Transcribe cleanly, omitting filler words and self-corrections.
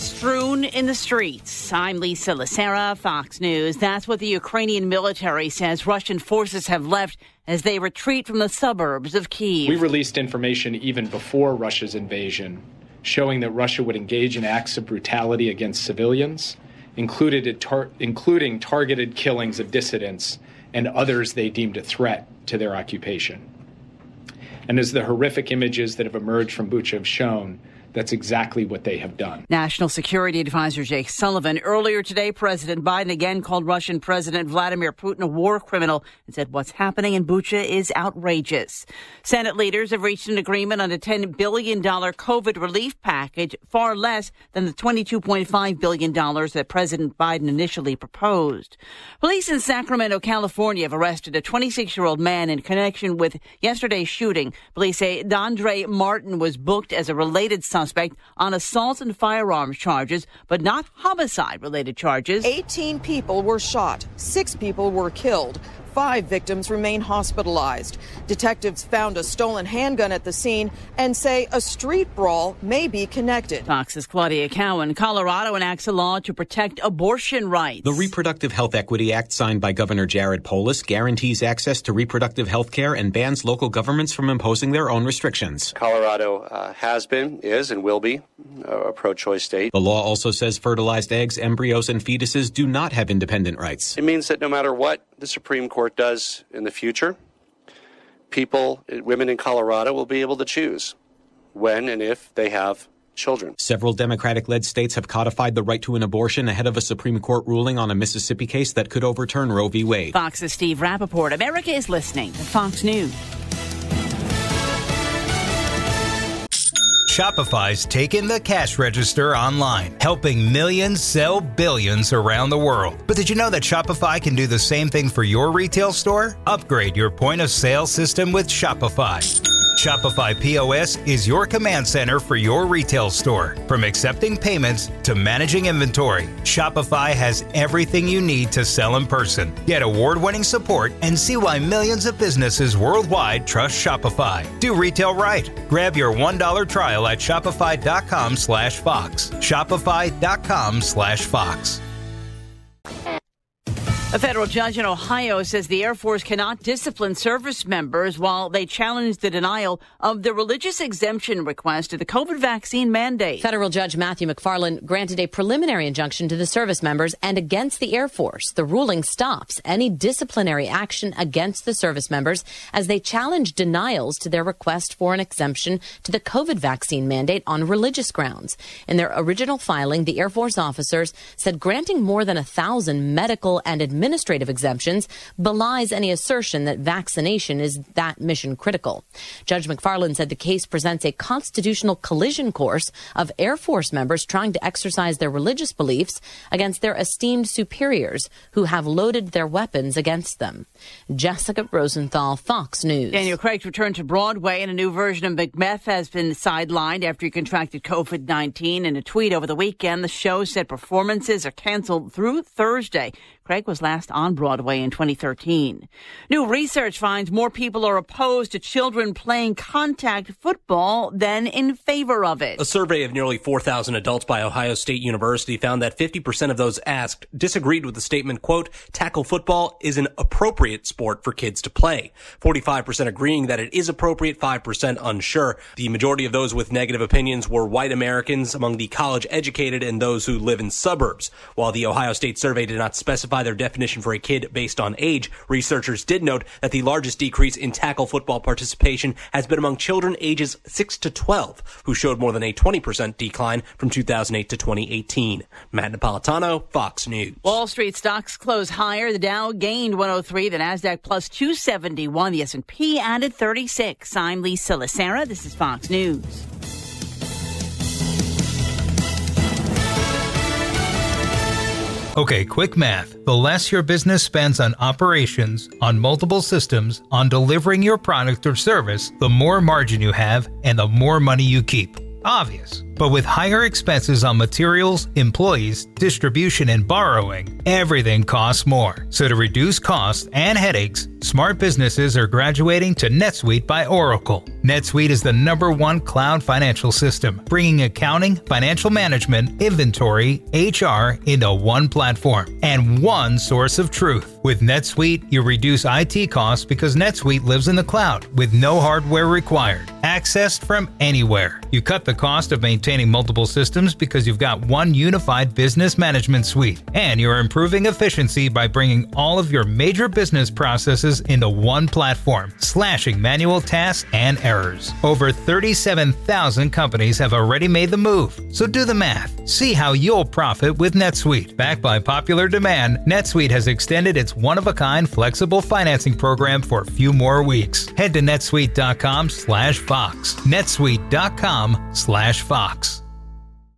strewn in the streets. I'm Lisa Lacera, Fox News. That's what the Ukrainian military says Russian forces have left as they retreat from the suburbs of Kyiv. We released information even before Russia's invasion, showing that Russia would engage in acts of brutality against civilians, including targeted killings of dissidents and others they deemed a threat to their occupation. And as the horrific images that have emerged from Bucha have shown, that's exactly what they have done. National Security Advisor Jake Sullivan. Earlier today, President Biden again called Russian President Vladimir Putin a war criminal and said what's happening in Bucha is outrageous. Senate leaders have reached an agreement on a $10 billion COVID relief package, far less than the $22.5 billion that President Biden initially proposed. Police in Sacramento, California have arrested a 26-year-old man in connection with yesterday's shooting. Police say Dondre Martin was booked as a related suspect on assault and firearms charges, but not homicide-related charges. 18 people were shot. 6 people were killed. 5 victims remain hospitalized. Detectives found a stolen handgun at the scene and say a street brawl may be connected. Fox's Claudia Cowan. Colorado enacts a law to protect abortion rights. The Reproductive Health Equity Act, signed by Governor Jared Polis, guarantees access to reproductive health care and bans local governments from imposing their own restrictions. Colorado has been, is, and will be a pro-choice state. The law also says fertilized eggs, embryos, and fetuses do not have independent rights. It means that no matter what the Supreme Court does in the future, women in Colorado will be able to choose when and if they have children. Several Democratic-led states have codified the right to an abortion ahead of a Supreme Court ruling on a Mississippi case that could overturn Roe v. Wade. Fox's Steve Rappaport. America is listening to Fox News. Shopify's taken the cash register online, helping millions sell billions around the world. But did you know that Shopify can do the same thing for your retail store? Upgrade your point of sale system with Shopify. Shopify POS is your command center for your retail store. From accepting payments to managing inventory, Shopify has everything you need to sell in person. Get award-winning support and see why millions of businesses worldwide trust Shopify. Do retail right. Grab your $1 trial at shopify.com/Fox. Shopify.com/Fox. A federal judge in Ohio says the Air Force cannot discipline service members while they challenge the denial of the religious exemption request to the COVID vaccine mandate. Federal Judge Matthew McFarland granted a preliminary injunction to the service members and against the Air Force. The ruling stops any disciplinary action against the service members as they challenge denials to their request for an exemption to the COVID vaccine mandate on religious grounds. In their original filing, the Air Force officers said granting more than 1,000 medical and administrative exemptions belies any assertion that vaccination is that mission critical. Judge McFarland said the case presents a constitutional collision course of Air Force members trying to exercise their religious beliefs against their esteemed superiors who have loaded their weapons against them. Jessica Rosenthal, Fox News. Daniel Craig's returned to Broadway, and a new version of Macbeth has been sidelined after he contracted COVID-19. In a tweet over the weekend, the show said performances are canceled through Thursday. Craig was last on Broadway in 2013. New research finds more people are opposed to children playing contact football than in favor of it. A survey of nearly 4,000 adults by Ohio State University found that 50% of those asked disagreed with the statement, quote, tackle football is an appropriate sport for kids to play. 45% agreeing that it is appropriate, 5% unsure. The majority of those with negative opinions were white Americans among the college educated and those who live in suburbs. While the Ohio State survey did not specify their definition for a kid based on age, researchers did note that the largest decrease in tackle football participation has been among children ages 6 to 12, who showed more than a 20% decline from 2008 to 2018. Matt Napolitano, Fox News. Wall Street stocks close higher. The Dow gained 103, the Nasdaq plus 271, the S&P added 36. I'm Lisa Lacera. This is Fox News. Okay, quick math. The less your business spends on operations, on multiple systems, on delivering your product or service, the more margin you have and the more money you keep. Obvious. But with higher expenses on materials, employees, distribution, and borrowing, everything costs more. So to reduce costs and headaches, smart businesses are graduating to NetSuite by Oracle. NetSuite is the #1 cloud financial system, bringing accounting, financial management, inventory, HR into one platform and one source of truth. With NetSuite, you reduce IT costs because NetSuite lives in the cloud with no hardware required. Accessed from anywhere. You cut the cost of maintaining multiple systems because you've got one unified business management suite. And you're improving efficiency by bringing all of your major business processes into one platform, slashing manual tasks and errors. Over 37,000 companies have already made the move. So do the math. See how you'll profit with NetSuite. Backed by popular demand, NetSuite has extended its one-of-a-kind flexible financing program for a few more weeks. Head to netsuite.com/Fox. netsuite.com/Fox.